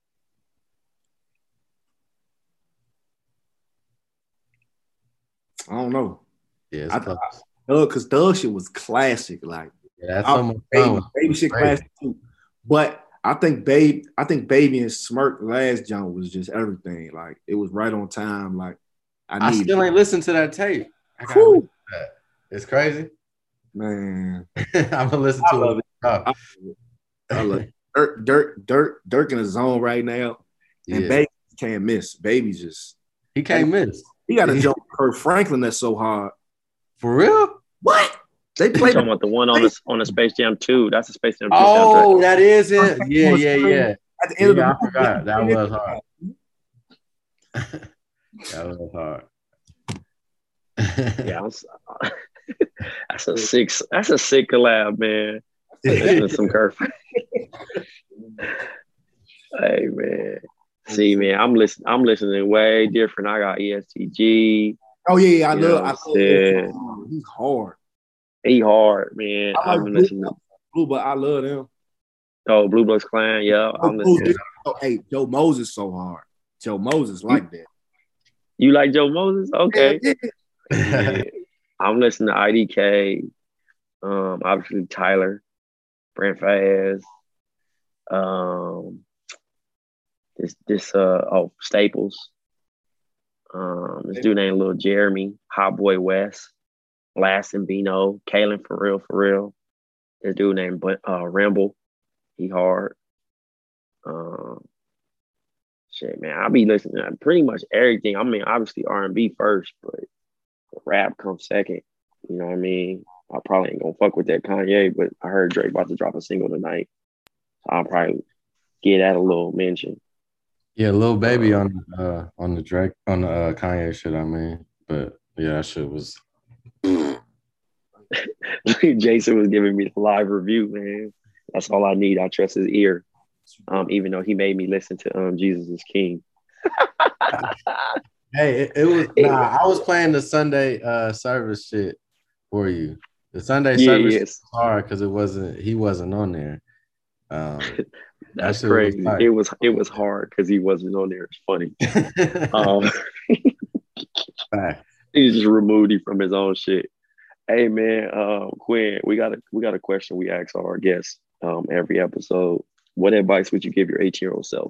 I don't know. Yeah, it's close. Because Thug shit was classic. Like, that's so much fun. Baby shit classic too. But I think Baby and Smirk last jump was just everything. Like, it was right on time. Like, I still ain't listened to that tape. I gotta listen to that. It's crazy. Man. I'm gonna listen to it. I love it. Dirk in the zone right now. And Baby can't miss. Baby just he can't miss. He got a jump Kurt Franklin that's so hard. For real? What? They played talking about the one on the Space Jam 2. That's the Space Jam 2 soundtrack. That is it. Yeah. At the end of the I forgot. That was hard. That was hard. Yeah, that's a sick collab, man. Some Kurt. Hey, man. See, man, I'm listening way different. I got ESTG. Oh yeah, I love him. He's hard. He hard, man. I like Blue, but I love him. Oh, Blue Bloods Clan, yeah. I'm listening. Hey, Joe Moses so hard. Joe Moses like that. You like Joe Moses? Okay. Yeah. I'm listening to IDK. Obviously Tyler, Brent Fayez. Staples. This dude named Lil Jeremy, Hot Boy West, Last and Bino, Kalen for real. This dude named Ramble, he hard. Shit, man, I be listening to pretty much everything. I mean, obviously R&B first, but rap comes second. You know what I mean? I probably ain't gonna fuck with that Kanye, but I heard Drake about to drop a single tonight, so I'll probably get that a little mention. Yeah, Lil Baby on the Drake on the Kanye shit. I mean, but yeah, that shit was. Jason was giving me the live review, man. That's all I need. I trust his ear, even though he made me listen to Jesus is King. Hey, it was. I was playing the Sunday service shit for you. The Sunday service was hard because he wasn't on there. That's crazy. It was hard because he wasn't on there. It's funny. He just removed him from his own shit. Hey man, Quinn, we got a question we ask our guests every episode. What advice would you give your 18-year-old self?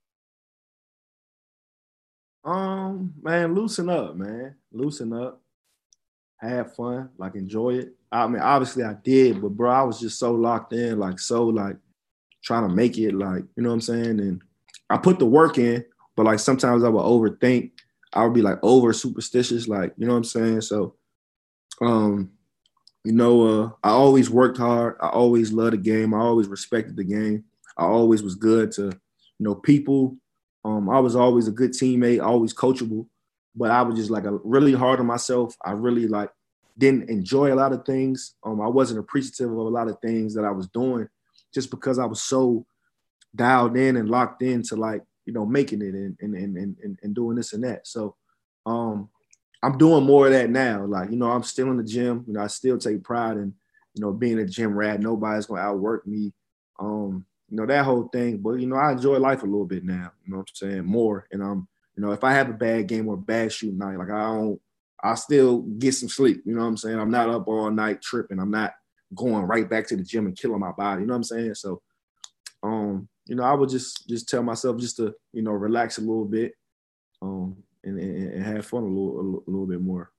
Man, loosen up, man. Loosen up. Have fun, like enjoy it. I mean, obviously I did, but bro, I was just so locked in, trying to make it, you know what I'm saying? And I put the work in, but sometimes I would overthink. I would be over superstitious, you know what I'm saying? So, I always worked hard. I always loved the game. I always respected the game. I always was good to, people. I was always a good teammate, always coachable, but I was just really hard on myself. I really didn't enjoy a lot of things. I wasn't appreciative of a lot of things that I was doing. just because I was so dialed in and locked into like, you know, making it and doing this and that. So I'm doing more of that now. Like, you know, I'm still in the gym. You know, I still take pride in, you know, being a gym rat. Nobody's going to outwork me. You know, that whole thing. But, you know, I enjoy life a little bit now, you know what I'm saying, more. And you know, if I have a bad game or a bad shooting night, like I still get some sleep. You know what I'm saying? I'm not up all night tripping. I'm not going right back to the gym and killing my body. You know what I'm saying? So, you know, I would just tell myself just to, you know, relax a little bit, and have fun a little bit more.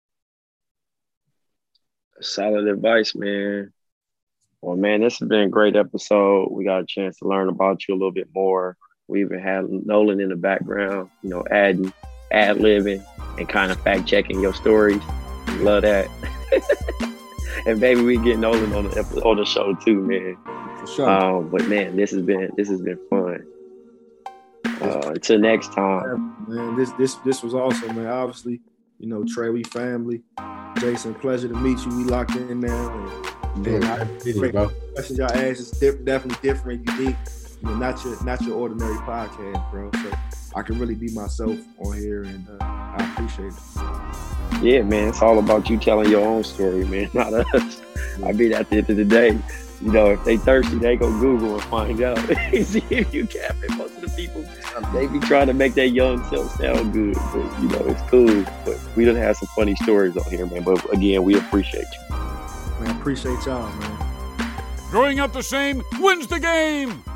Solid advice, man. Well, man, this has been a great episode. We got a chance to learn about you a little bit more. We even had Nolan in the background, you know, ad-libbing and kind of fact-checking your stories. Love that. And maybe we get Nolan on the show too, man. For sure. But man, this has been fun. Until next time. Man, this was awesome, man. Obviously, you know, Trey, we family. Jason, pleasure to meet you. We locked in now. Questions y'all ask is definitely different, unique. You know, not your ordinary podcast, bro. So I can really be myself on here, and I appreciate it. Yeah, man, it's all about you telling your own story, man, not us. I mean, at the end of the day, you know, if they thirsty, they go Google and find out. See if you capping. Most of the people, they be trying to make that young self sound good, but you know, it's cool. But we done have some funny stories on here, man. But again, we appreciate you. Man, appreciate y'all, man. Growing up the same wins the game.